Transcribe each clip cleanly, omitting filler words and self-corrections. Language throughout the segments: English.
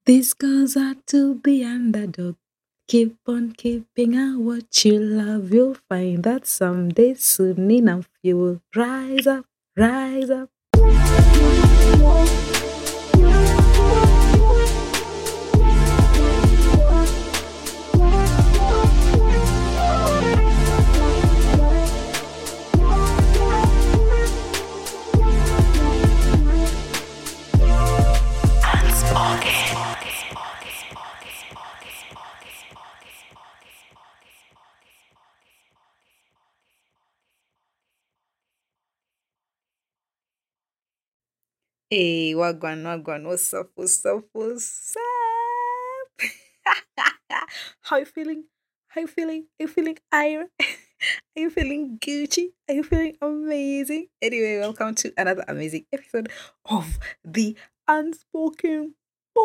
These girls are to be underdog. Keep on keeping out what you love. You'll find that someday soon enough you will rise up, rise up. Hey, wagwan, wagwan, what's up, what's up, what's up? How you feeling? How you feeling? Are you feeling iron? Are you feeling Gucci? Are you feeling amazing? Anyway, welcome to another amazing episode of the Unspoken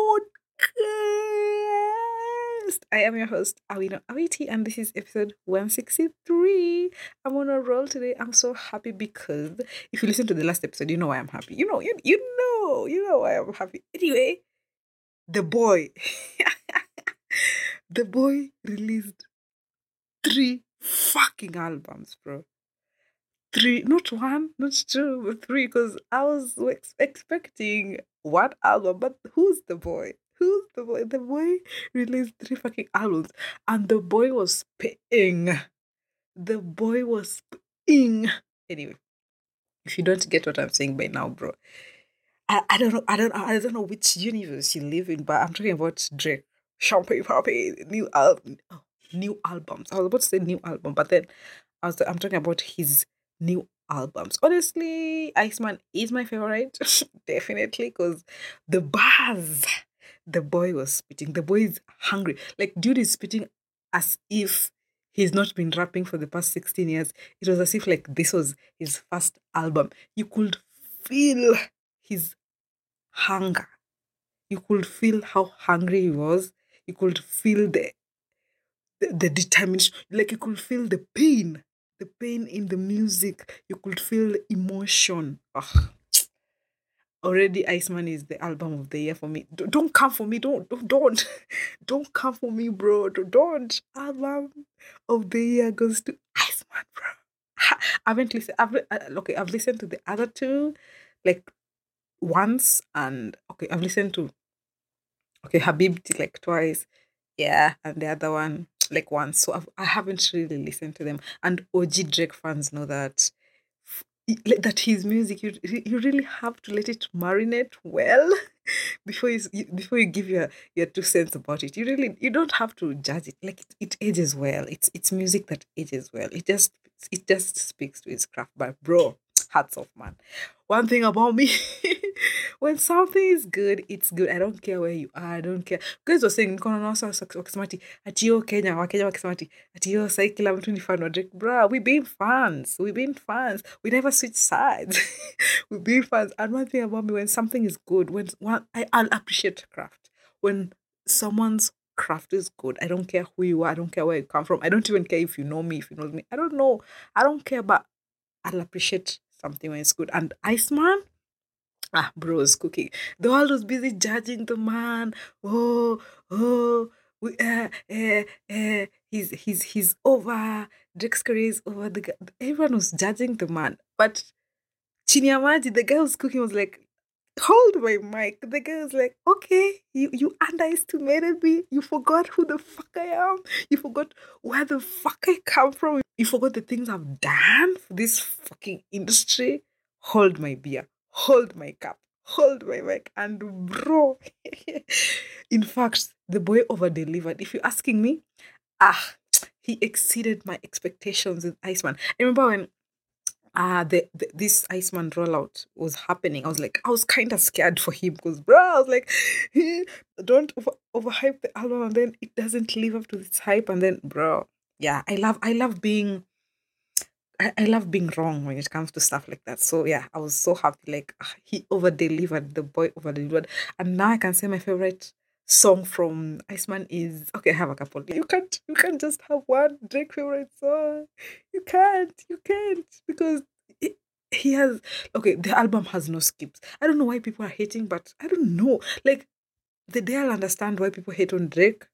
Podcast. I am your host, Awino Awiti, and this is episode 163. I'm on a roll today. I'm so happy because if you listen to the last episode, you know why I'm happy. You know why I'm happy. Anyway, the boy, the boy released three fucking albums, bro. Three, not one, not two, but three. Because I was expecting one album, but who's the boy? Who's the boy? The boy released three fucking albums, and the boy was spitting. The boy was spitting. Anyway, if you don't get what I'm saying by now, bro, I don't know which universe you live in, but I'm talking about Drake, Champagne Papi, new album, new albums. I was about to say new album, but then I'm talking about his new albums. Honestly, Iceman is my favorite, definitely, because the bars the boy was spitting. The boy is hungry. Like, dude is spitting as if he's not been rapping for the past 16 years. It was as if like this was his first album. You could feel his hunger. You could feel how hungry he was. You could feel the determination. Like you could feel the pain in the music. You could feel the emotion. Ugh. Already, Iceman is the album of the year for me. Don't come for me. Don't. Don't come for me, bro. Don't. Album of the year goes to Iceman, bro. I haven't listened. Okay, I've listened to the other two, like once, and okay, I've listened to Habibti like twice, yeah, and the other one like once. So I haven't really listened to them. And OG Drake fans know that that his music you really have to let it marinate well before you give your 2 cents about it. You don't have to judge it. Like it ages well. It's music that ages well. It just speaks to its craft. But bro, hats off, man. One thing about me, when something is good, it's good. I don't care where you are. I don't care. Guys were saying mkono na wasa wakisema ati yo Kenya, wakenya wakisema ati yo sai kila mtu ni fan wa Drake. Bruh, we been fans. We never switch sides. We been fans. And one thing about me, when something is good, I'll appreciate craft. When someone's craft is good, I don't care who you are. I don't care where you come from. I don't even care if you know me, if you know me. I don't know. I don't care, but I'll appreciate something when it's good. And Iceman, bro is cooking. The world was busy judging the man. Oh, oh, he's over. Drake's career is over. Everyone was judging the man, but Chinyamaji, the guy who's cooking, was like, hold my mic. The guy was like, okay, you underestimated me. You forgot who the fuck I am. You forgot where the fuck I come from. You forgot the things I've done for this fucking industry. Hold my beer. Hold my cup. Hold my mic. And bro, in fact, the boy over delivered. If you're asking me, he exceeded my expectations with Iceman. I remember when this Iceman rollout was happening. I was kind of scared for him because, bro, I was like, don't overhype the album and then it doesn't live up to this hype. And then, bro, yeah, I love being wrong when it comes to stuff like that. So yeah, I was so happy. Like he over delivered, the boy over delivered, and now I can say my favorite song from Iceman is okay. I have a couple. You can't just have one Drake favorite song. You can't because he has okay. The album has no skips. I don't know why people are hating, but I don't know. Like the day I'll understand why people hate on Drake,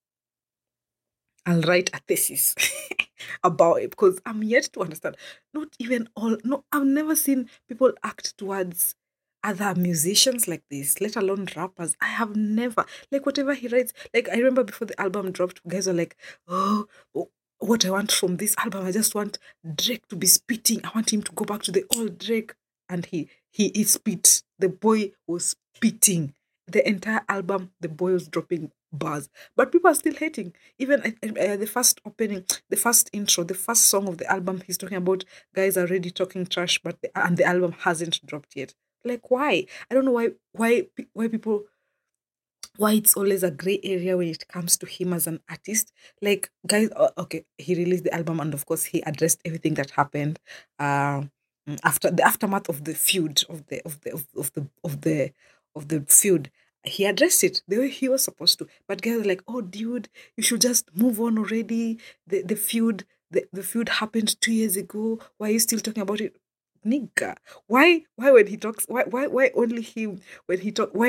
I'll write a thesis about it because I'm yet to understand. Not even all. No, I've never seen people act towards other musicians like this, let alone rappers. I have never, like, whatever he writes. Like, I remember before the album dropped, guys were like, oh, what I want from this album, I just want Drake to be spitting. I want him to go back to the old Drake. And he spit. The boy was spitting. The entire album, the boy was dropping bars. But people are still hating. Even the first opening, the first intro, the first song of the album, he's talking about guys are already talking trash, and the album hasn't dropped yet. Like, why? I don't know why people, why it's always a gray area when it comes to him as an artist. Like, guys, okay, he released the album, and of course he addressed everything that happened after the aftermath of the feud of the feud. He addressed it the way he was supposed to. But guys are like, oh dude, you should just move on already. The feud, the feud happened 2 years ago. Why are you still talking about it? Nigga, why when he talks, why only him when he talk,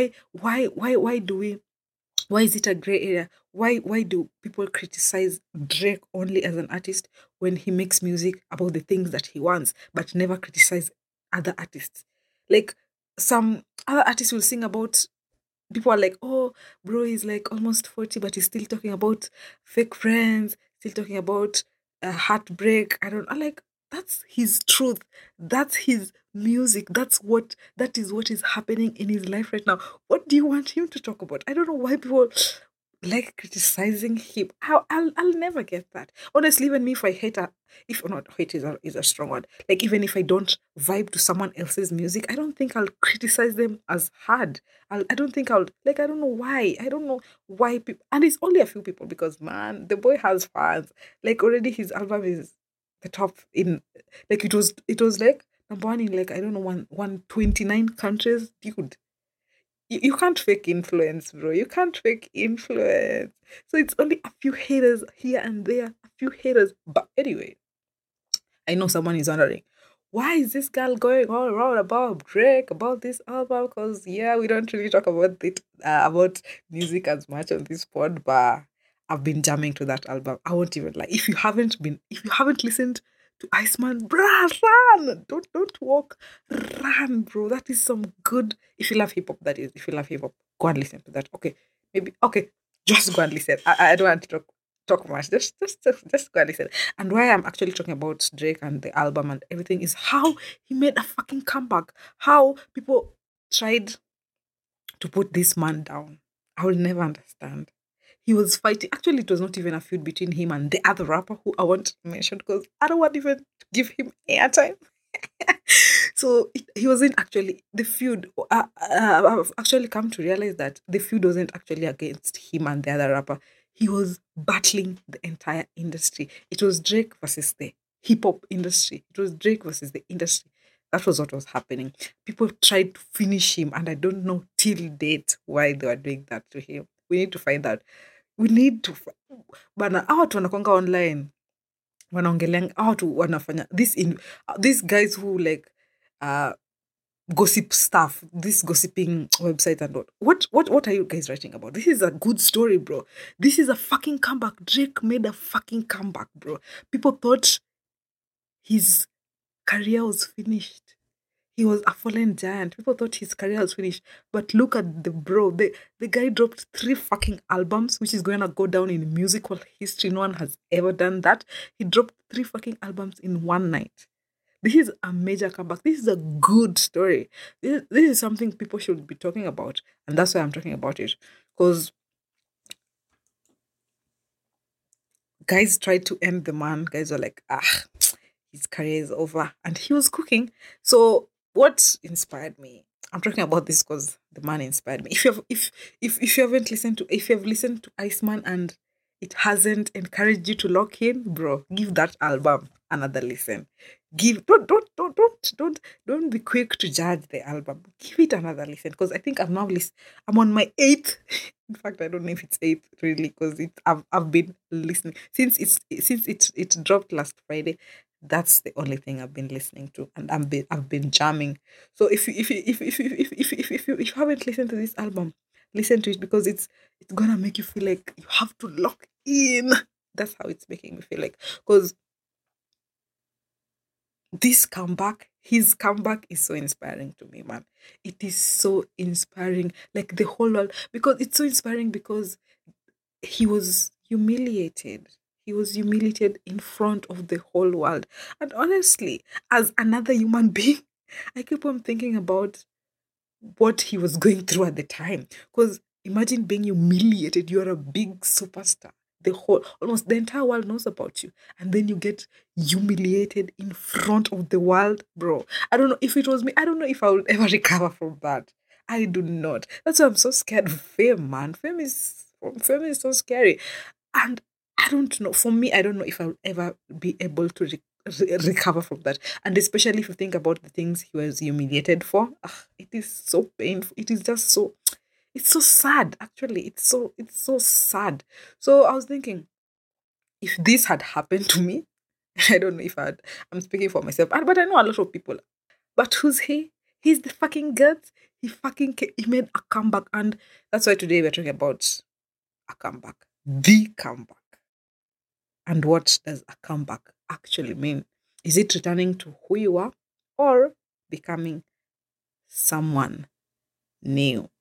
why do we, why is it a gray area? Why do people criticize Drake only as an artist when he makes music about the things that he wants, but never criticize other artists? Like, some other artists will sing about, people are like, oh, bro, he's like almost 40, but he's still talking about fake friends, still talking about heartbreak. I don't, I like, that's his truth. That's his music. That is what is happening in his life right now. What do you want him to talk about? I don't know why people like criticizing him. I'll never get that. Honestly, even me, if I hate a, if not hate is a strong word. Like, even if I don't vibe to someone else's music, I don't think I'll criticize them as hard. I don't think I'll, like, I don't know why. I don't know why people, and it's only a few people because man, the boy has fans. Like, already his album is the top in, like, it was like number one in, like, I don't know, 129 countries. Dude, you can't fake influence, bro. You can't fake influence. So it's only a few haters here and there, a few haters. But anyway, I know someone is wondering, why is this girl going all around about Drake, about this album? Because yeah, we don't really talk about music as much on this pod, but I've been jamming to that album. I won't even lie. If you haven't listened to Iceman, bruh, run! Don't walk, run, bro. That is some good. If you love hip hop, that is. If you love hip hop, go and listen to that. Okay, maybe okay. Just go and listen. I don't want to talk much. Just go and listen. And why I'm actually talking about Drake and the album and everything is how he made a fucking comeback. How people tried to put this man down. I will never understand. He was fighting. Actually, it was not even a feud between him and the other rapper who I want to mention because I don't want even to give him airtime. So he wasn't actually the feud. I've actually come to realize that the feud wasn't actually against him and the other rapper. He was battling the entire industry. It was Drake versus the hip hop industry. It was Drake versus the industry. That was what was happening. People tried to finish him, and I don't know till date why they were doing that to him. We need to find out. We need to. Bana, hawa watu wanakwanga online wanaongelea hawa watu wanafanya these guys who like uh gossip stuff, this gossiping website and what are you guys writing about? This is a good story, bro. This is a fucking comeback. Drake made a fucking comeback, bro. People thought his career was finished. He was a fallen giant. People thought his career was finished. But look at the bro. The guy dropped 3 fucking albums, which is going to go down in musical history. No one has ever done that. He dropped 3 fucking albums in one night. This is a major comeback. This is a good story. This is something people should be talking about. And that's why I'm talking about it. Because guys tried to end the man. Guys were like, his career is over. And he was cooking. So what inspired me? I'm talking about this because the man inspired me. If you haven't listened to, if you have listened to Iceman and it hasn't encouraged you to lock in, bro, give that album another listen. Give don't be quick to judge the album. Give it another listen because I think I'm on my 8th. In fact, I don't know if it's 8th really because I've been listening since it dropped last Friday. That's the only thing I've been listening to, and I've been jamming. So if you haven't listened to this album, listen to it because it's gonna make you feel like you have to lock in. That's how it's making me feel like. Because his comeback is so inspiring to me, man. It is so inspiring. Like the whole world, because it's so inspiring because he was humiliated. He was humiliated in front of the whole world. And honestly, as another human being, I keep on thinking about what he was going through at the time. Because imagine being humiliated. You're a big superstar. Almost the entire world knows about you. And then you get humiliated in front of the world, bro. I don't know if it was me. I don't know if I will ever recover from that. I do not. That's why I'm so scared of fame, man. Fame is so scary. And I don't know. For me, I don't know if I'll ever be able to recover from that. And especially if you think about the things he was humiliated for, it is so painful. It is just so. It's so sad. Actually, it's so sad. So I was thinking, if this had happened to me, I don't know if I'm speaking for myself, but I know a lot of people. But who's he? He's the fucking guts. He made a comeback, and that's why today we're talking about a comeback, the comeback. And what does a comeback actually mean? Is it returning to who you are or becoming someone new?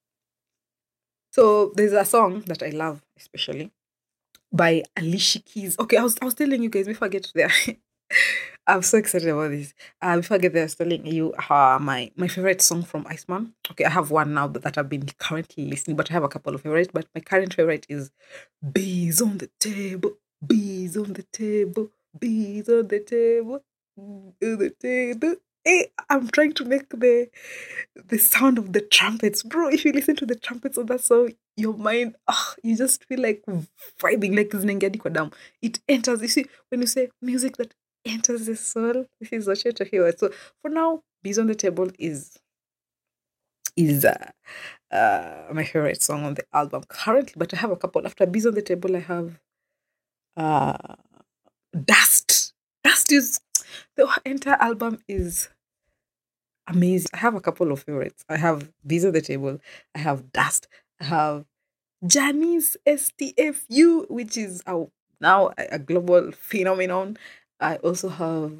So there's a song that I love, especially by Alicia Keys. Okay, I was telling you guys before I get to there. I'm so excited about this. Before I get there, I was telling you my favorite song from Iceman. Okay, I have one now that I've been currently listening, but I have a couple of favorites. But my current favorite is Bees on the Table, Bees on the Table, Bees on the Table, on the table. Hey, I'm trying to make the sound of the trumpets, bro. If you listen to the trumpets on that song, your mind, you just feel like vibing, like zinaingia kwa damu. It enters. You see, when you say music that enters the soul, this is what you're talking about. So for now, Bees on the Table is my favorite song on the album currently. But I have a couple. After Bees on the Table, I have uh Dust. Dust is the entire album is amazing. I have a couple of favorites. I have Bees on the Table. I have Dust. I have Janice STFU, which is now a global phenomenon. I also have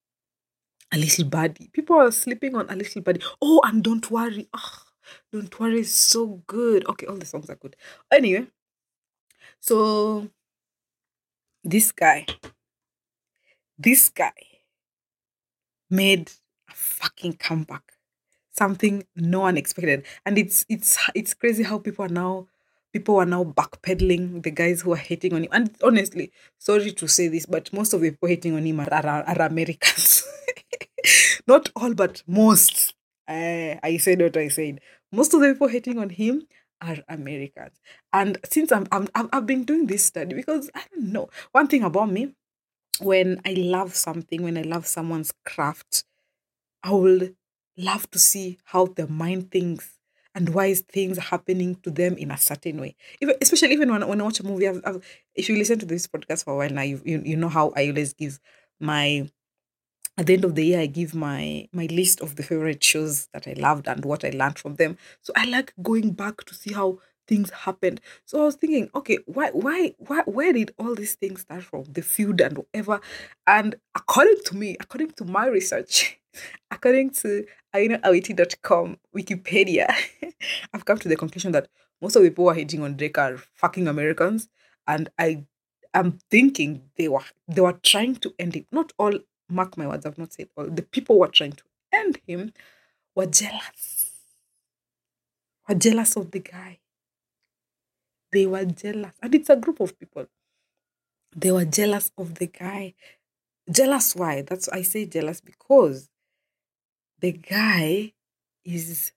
A Little Birdie. People are sleeping on A Little Birdie. Oh, and Don't Worry. Oh, Don't Worry is so good. Okay, all the songs are good. Anyway, so this guy, this guy made a fucking comeback. Something no one expected. And it's crazy how people are now backpedaling the guys who are hating on him. And honestly, sorry to say this, but most of the people hating on him are Americans. Not all, but most. I said what I said. Most of the people hating on him are Americans. And since I've been doing this study because I don't know. One thing about me, when I love something, when I love someone's craft, I would love to see how their mind thinks and why is things happening to them in a certain way. Especially even when I watch a movie, if you listen to this podcast for a while now, you know how I always give my at the end of the year I give my list of the favorite shows that I loved and what I learned from them. So I like going back to see how things happened. So I was thinking, okay, why where did all these things start from? The feud and whatever. And according to my research, according to IKnowAwiti.com, Wikipedia, I've come to the conclusion that most of the people who are hating on Drake are fucking Americans. And I'm thinking they were trying to end it. Not all, mark my words, I've not said all. The people who were trying to end him were jealous. Were jealous of the guy. They were jealous. And it's a group of people. They were jealous of the guy. Jealous why? That's I say jealous because the guy is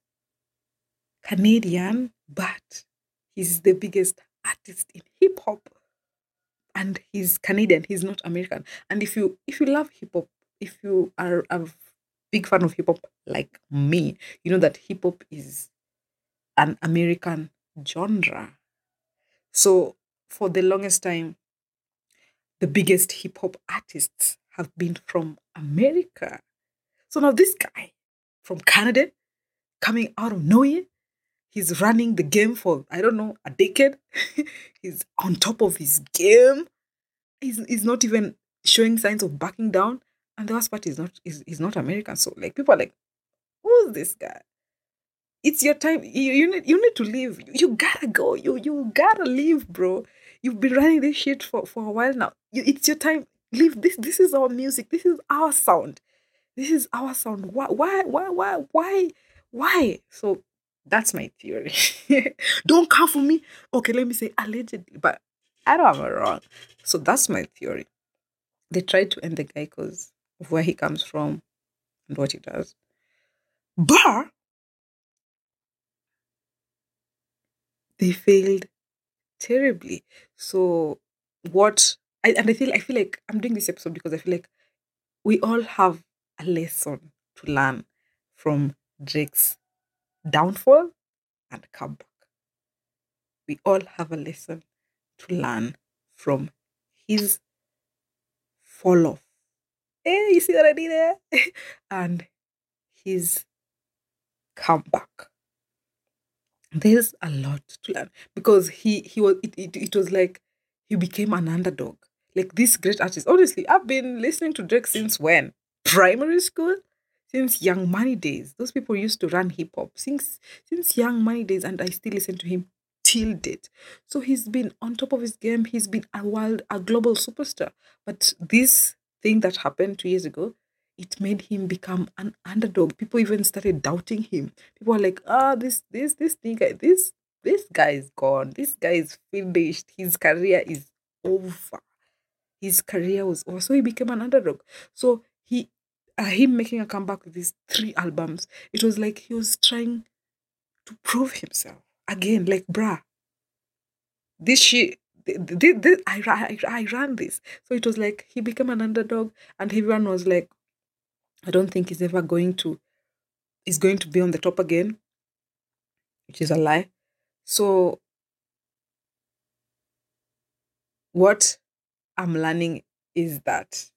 Canadian, but he's the biggest artist in hip hop. And he's Canadian, he's not American. And if you love hip hop, if you are a big fan of hip hop like me, you know that hip hop is an American genre. So for the longest time, the biggest hip hop artists have been from America. So now this guy from Canada coming out of nowhere He's running the game for, I don't know, a decade. He's on top of his game. He's not even showing signs of backing down. And the worst part is not American. So like people are like, who's this guy? It's your time. You need to leave. You gotta go. You gotta leave, bro. You've been running this shit for a while now. It's your time. Leave this. This is our music. This is our sound. This is our sound. Why? So that's my theory. Don't come for me. Okay, let me say allegedly, but I don't have it wrong. So that's my theory. They tried to end the guy because of where he comes from and what he does. But they failed terribly. So I feel like I'm doing this episode because I feel like we all have a lesson to learn from Drake's downfall and comeback. We all have a lesson to learn from his fall off. Hey, you see what I did there? And his comeback. There's a lot to learn because he was it was like he became an underdog. Like this great artist. Honestly, I've been listening to Drake since when? Primary school? Since Young Money days. Those people used to run hip hop since Young Money days, and I still listen to him till date. So he's been on top of his game. He's been a global superstar. But this thing that happened 2 years ago, it made him become an underdog. People even started doubting him. People are like, this nigga, this guy is gone. This guy is finished. His career is over. His career was over. So he became an underdog. So him making a comeback with these 3 albums, it was like he was trying to prove himself again. Like, bruh, this shit. I ran this. So it was like he became an underdog, and everyone was like, I don't think he's ever going to be on the top again, which is a lie. So what I'm learning is that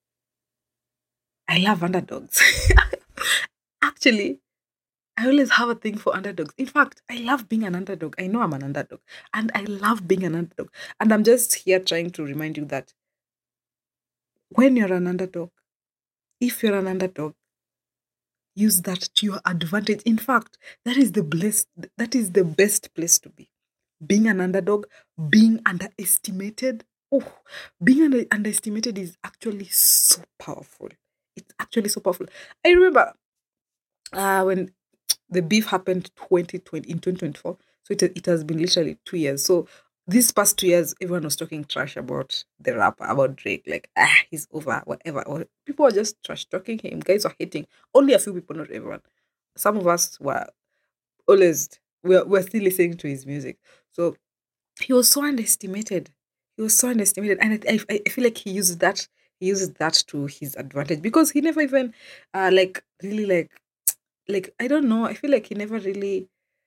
I love underdogs. Actually, I always have a thing for underdogs. In fact, I love being an underdog. I know I'm an underdog, and I love being an underdog. And I'm just here trying to remind you that when you're an underdog, if you're an underdog, use that to your advantage. In fact, that is the best place to be. Being an underdog, being underestimated. Oh, being underestimated is actually so powerful. It's actually so powerful. I remember when the beef happened 2020 in 2024. So it has been literally 2 years. So these past 2 years, everyone was talking trash about the rapper, about Drake, like he's over, whatever. Or people were just trash talking him. Guys were hating. Only a few people, not everyone. Some of us were always we're still listening to his music. So he was so underestimated. He was so underestimated, and I feel like he used that. He uses that to his advantage because he never even like really like I don't know. I feel like he never really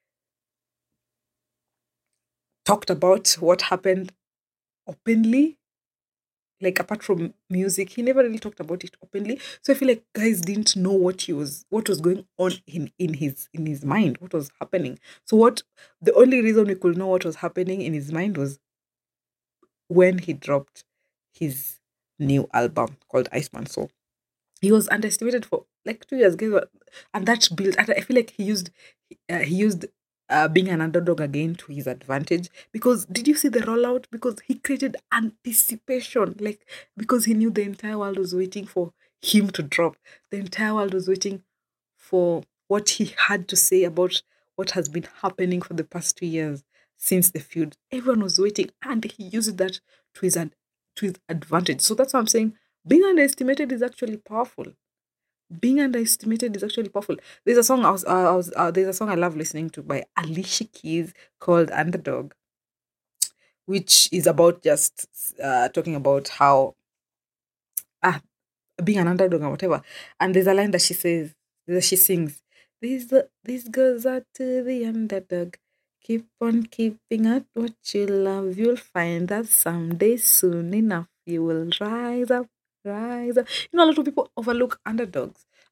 talked about what happened openly. Like apart from music, he never really talked about it openly. So I feel like guys didn't know what was going on in his mind, what was happening. So what the only reason we could know what was happening in his mind was when he dropped his new album called Iceman. So he was underestimated for like 2 years, guys, and that built. And I feel like he used being an underdog again to his advantage. Because did you see the rollout? Because he created anticipation, like because he knew the entire world was waiting for him to drop. The entire world was waiting for what he had to say about what has been happening for the past 2 years since the feud. Everyone was waiting, and he used that to his advantage. So that's what I'm saying. Being underestimated is actually powerful. Being underestimated is actually powerful. There's a song I love listening to by Alicia Keys called Underdog, which is about just talking about how ah being an underdog and whatever. And there's a line that she sings, these girls are to the underdog. Keep on keeping at what you love. You'll find that someday soon enough you will rise up, rise up. A lot of people overlook underdogs.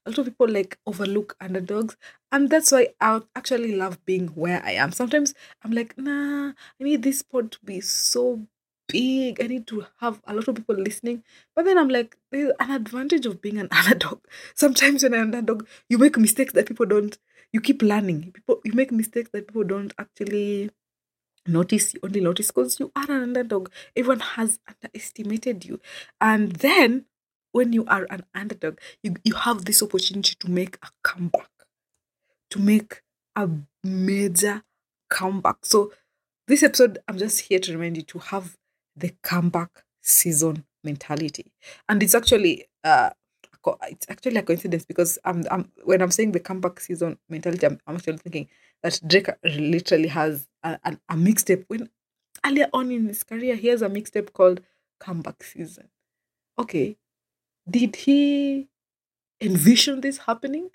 A lot of people like overlook underdogs, and that's why I actually love being where I am. Sometimes I'm like, nah, I need this pod to be so big. I need to have a lot of people listening. But then I'm like, there's an advantage of being an underdog. Sometimes when you're an underdog, you make mistakes that people don't. You keep learning. You make mistakes that people don't actually notice. You only notice because you are an underdog. Everyone has underestimated you, and then when you are an underdog, you have this opportunity to make a comeback, to make a major comeback. So this episode, I'm just here to remind you to have the comeback season mentality, and it's actually a coincidence because when I'm saying the comeback season mentality, I'm actually thinking that Drake literally has a mixtape. When earlier on in his career, he has a mixtape called Comeback Season. Okay, did he envision this happening?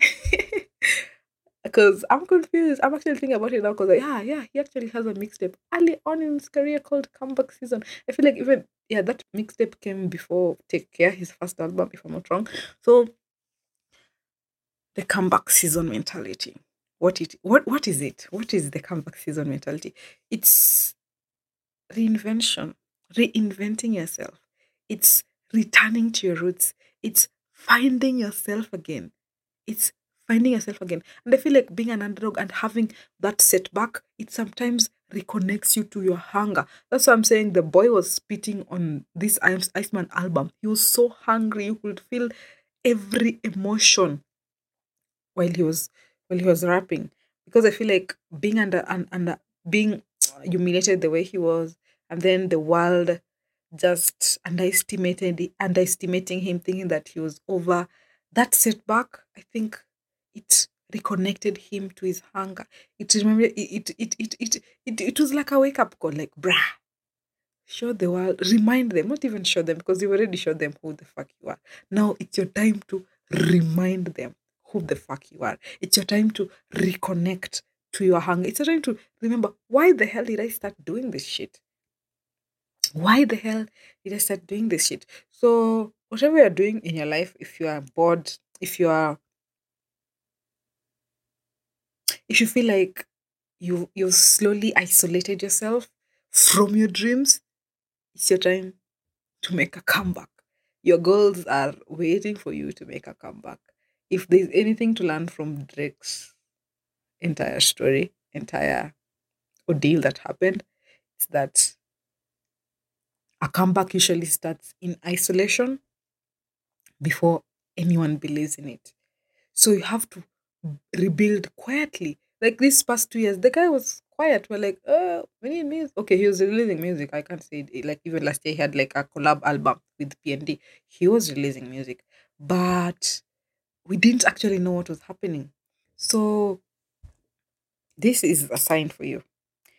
Because I'm confused. I'm actually thinking about it now because, yeah, he actually has a mixtape early on in his career called Comeback Season. I feel like even, yeah, that mixtape came before Take Care, his first album, if I'm not wrong. So, the comeback season mentality. What is it? What is the comeback season mentality? It's reinvention, reinventing yourself. It's returning to your roots. It's finding yourself again. It's finding yourself again. And I feel like being an underdog and having that setback, it sometimes reconnects you to your hunger. That's why I'm saying the boy was spitting on this Iceman album. He was so hungry. You could feel every emotion while he was rapping. Because I feel like being under being humiliated the way he was, and then the world just underestimating him, thinking that he was over. That setback, I think, it reconnected him to his hunger. It remember it was like a wake up call, like bruh, show the world, remind them, not even show them because you already showed them who the fuck you are. Now it's your time to remind them who the fuck you are. It's your time to reconnect to your hunger. It's your time to remember, why the hell did I start doing this shit? Why the hell did I start doing this shit? So whatever you're doing in your life, if you are bored, if you feel like you've slowly isolated yourself from your dreams, it's your time to make a comeback. Your goals are waiting for you to make a comeback. If there's anything to learn from Drake's entire story, entire ordeal that happened, it's that a comeback usually starts in isolation before anyone believes in it. So you have to rebuild quietly. Like these past 2 years, the guy was quiet. We're like, we need music. Okay, he was releasing music. I can't say it. Like even last year, he had like a collab album with PND. He was releasing music, but we didn't actually know what was happening. So this is a sign for you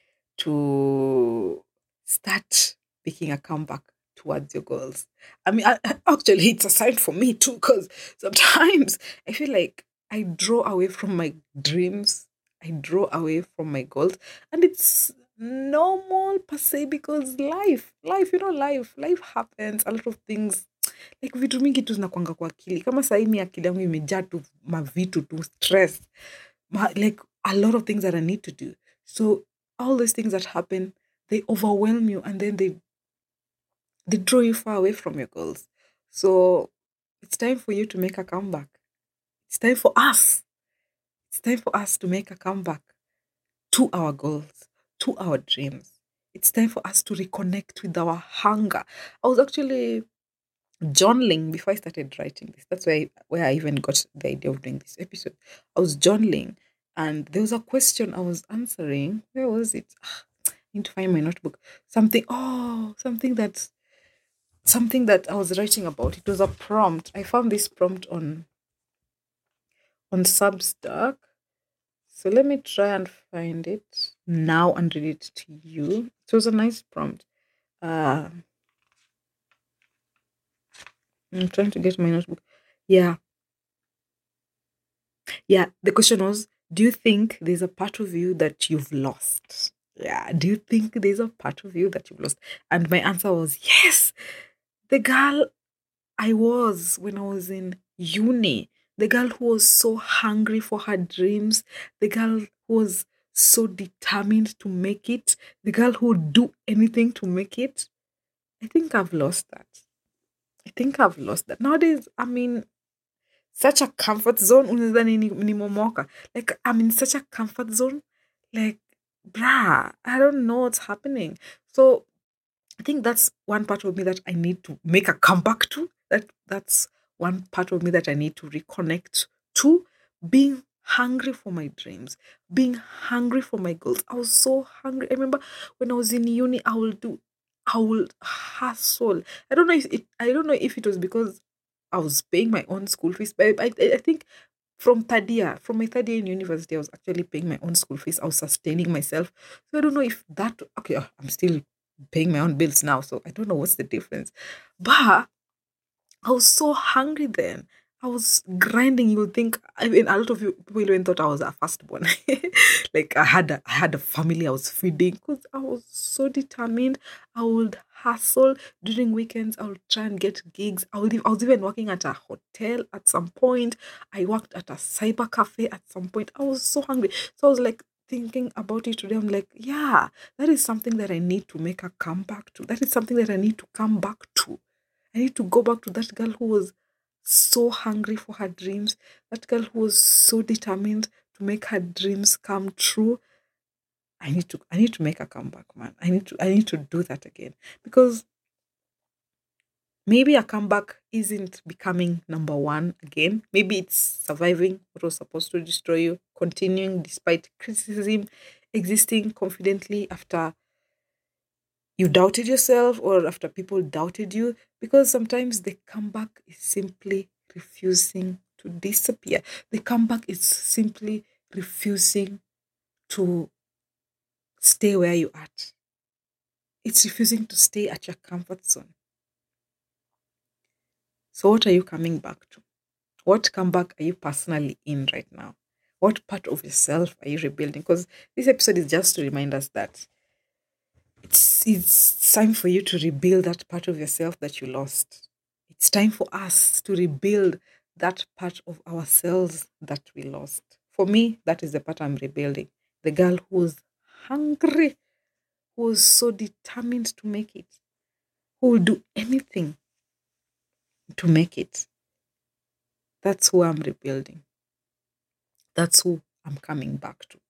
to start making a comeback towards your goals. I mean, actually, it's a sign for me too, because sometimes I feel like I draw away from my dreams, I draw away from my goals, and it's normal per se because life happens. A lot of things like vitu mingi tu zinakwanga kwa akili. Kama sahii mi akili yangu imejaa tu mavitu tu stress. Like a lot of things that I need to do. So all these things that happen, they overwhelm you and then they draw you far away from your goals. So it's time for you to make a comeback. It's time for us. It's time for us to make a comeback to our goals, to our dreams. It's time for us to reconnect with our hunger. I was actually journaling before I started writing this. That's where I even got the idea of doing this episode. I was journaling and there was a question I was answering. Where was it? I need to find my notebook. Something that I was writing about. It was a prompt. I found this prompt on Substack. So let me try and find it now and read it to you. It was a nice prompt. Uh, I'm trying to get my notebook. Yeah. Yeah. The question was, do you think there's a part of you that you've lost? Yeah. Do you think there's a part of you that you've lost? And my answer was yes. The girl I was when I was in uni, the girl who was so hungry for her dreams, the girl who was so determined to make it, the girl who would do anything to make it. I think I've lost that. I think I've lost that. Nowadays, I'm in such a comfort zone. Like, I'm in such a comfort zone. Like, bruh, I don't know what's happening. So I think that's one part of me that I need to make a comeback to. That's one part of me that I need to reconnect to. Being hungry for my dreams, being hungry for my goals. I was so hungry. I remember when I was in uni, I will hustle. I don't know if it was because I was paying my own school fees, but I think from my third year in university, I was actually paying my own school fees. I was sustaining myself. So I don't know if that, okay, I'm still paying my own bills now. So I don't know what's the difference. But I was so hungry then. I was grinding. You would think, I mean, a lot of people even thought I was a firstborn. Like I had a family I was feeding because I was so determined. I would hustle during weekends. I would try and get gigs. I was even working at a hotel at some point. I worked at a cyber cafe at some point. I was so hungry. So I was like thinking about it today. I'm like, yeah, that is something that I need to make a comeback to. That is something that I need to come back to. I need to go back to that girl who was so hungry for her dreams, that girl who was so determined to make her dreams come true. I need to make a comeback, man. I need to do that again. Because maybe a comeback isn't becoming number one again. Maybe it's surviving what was supposed to destroy you, continuing despite criticism, existing confidently after you doubted yourself or after people doubted you, because sometimes the comeback is simply refusing to disappear. The comeback is simply refusing to stay where you at. It's refusing to stay at your comfort zone. So what are you coming back to? What comeback are you personally in right now? What part of yourself are you rebuilding? Because this episode is just to remind us that it's time for you to rebuild that part of yourself that you lost. It's time for us to rebuild that part of ourselves that we lost. For me, that is the part I'm rebuilding. The girl who was hungry, who was so determined to make it, who will do anything to make it. That's who I'm rebuilding. That's who I'm coming back to.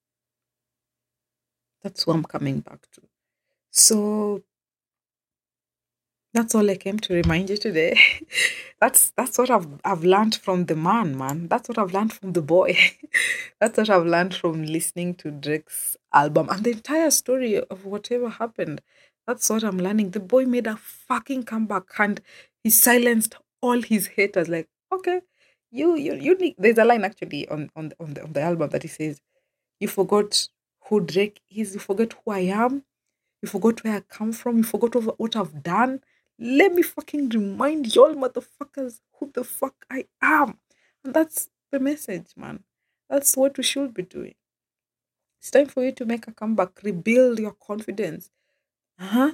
That's who I'm coming back to. So that's all I came to remind you today. That's what I've learned from the man. That's what I've learned from the boy. That's what I've learned from listening to Drake's album and the entire story of whatever happened. That's what I'm learning. The boy made a fucking comeback and he silenced all his haters. Like, okay, you need. There's a line actually on the album that he says, "You forgot who Drake is. You forgot who I am. You forgot where I come from. You forgot what I've done. Let me fucking remind y'all motherfuckers who the fuck I am." And that's the message, man. That's what we should be doing. It's time for you to make a comeback. Rebuild your confidence. Uh-huh.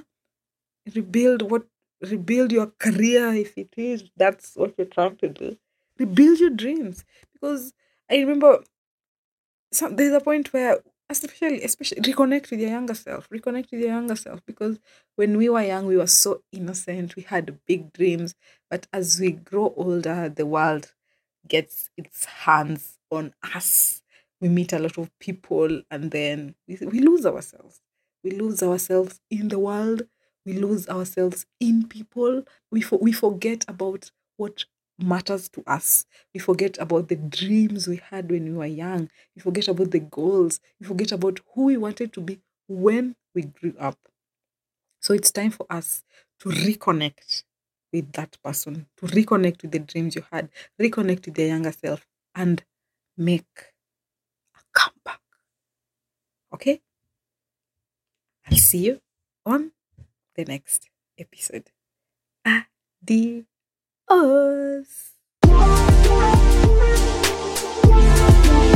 Rebuild your career if it is. That's what you're trying to do. Rebuild your dreams. Because I remember there's a point where especially reconnect with your younger self. Reconnect with your younger self, because when we were young, we were so innocent. We had big dreams, but as we grow older, the world gets its hands on us. We meet a lot of people, and then we lose ourselves. We lose ourselves in the world. We lose ourselves in people. We forget about what matters to us. We forget about the dreams we had when we were young. We forget about the goals. We forget about who we wanted to be when we grew up. So it's time for us to reconnect with that person, to reconnect with the dreams you had, reconnect with the younger self, and make a comeback. Okay? I'll see you on the next episode. Adios.